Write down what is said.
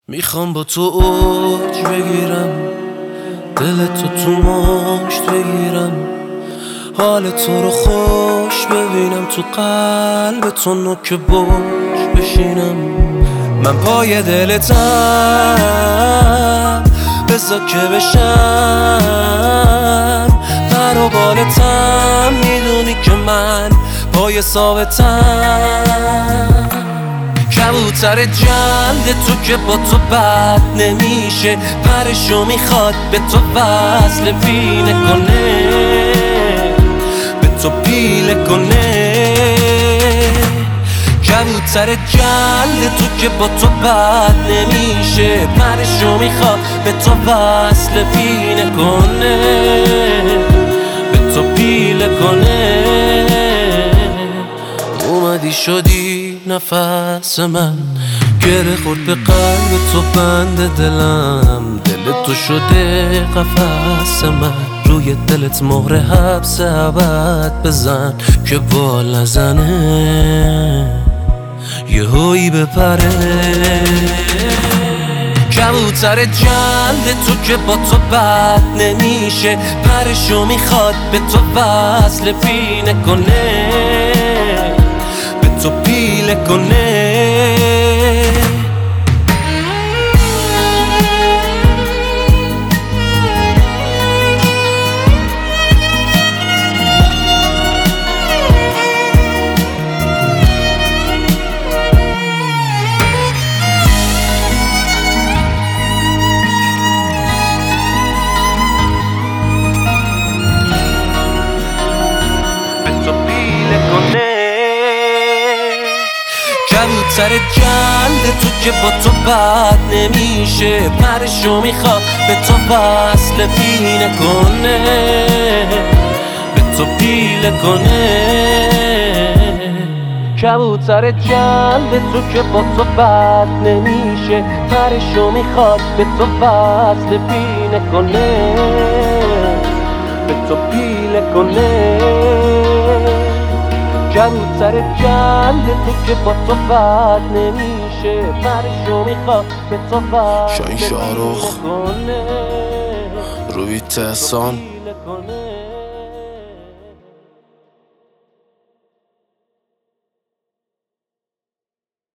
میخوام با تو اوج بگیرم، دل تو مشت بگیرم، حال تو رو خوش ببینم، تو قلب تو نوک بوش بشینم. من پای دلتم بذار که بشم پر و بالتم، میدونی که من پای ثابتم. کبوتر جلد تو که با تو بد نمیشه، پرشو میخواد به تو وصل پینه کنه، به تو پیله کنه. کبوتر جلد تو که با تو بد نمیشه، پرشو میخواد به تو وصل پینه کنه، به تو پیله کنه. اومدی شدی نفس من، گره خورد به قلب تو بند دلم، دل تو شده قفس من، روی دلت مهر حبس ابد بزن که بال نزنه یهویی بپره. کبوتر جلد تو که با تو بد نمیشه، پرشو میخواد به تو وصل پینه کنه، به تو پیله کنه. کبوتر جلد تو که با تو بد نمیشه، پرشو میخواد به تو وصل پینه کنه، به تو پیله کنه. کبوتر جلد تو که با تو بد نمیشه، پرشو میخواد به تو وصل پینه کنه، به تو پیله کنه. کبوتر جلد تو که با تو بد نمیشه، پرشو میخواد به تو وصل شاهین شاهرخ کنه. روی تهسان